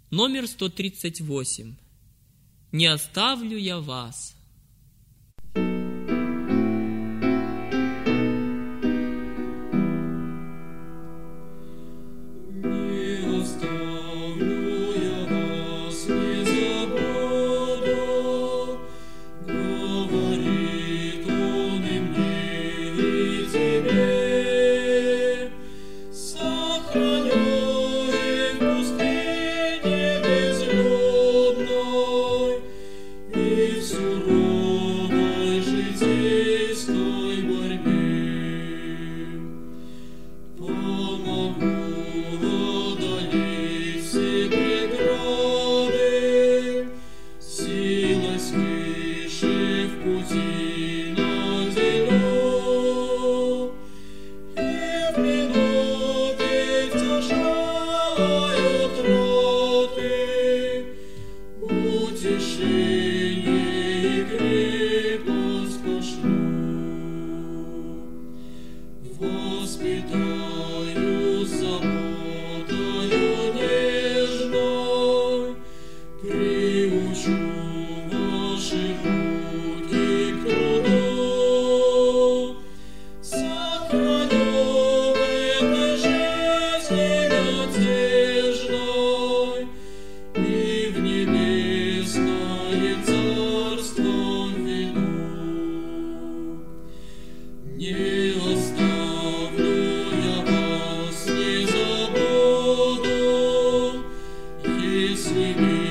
Номер 138. «Не оставлю я вас». Воспитаю заботою нежной, приучу ваши руки к труду, сохраню в этой жизни надежной и в небесное царство введу. Не оставлю я вас, не забуду, если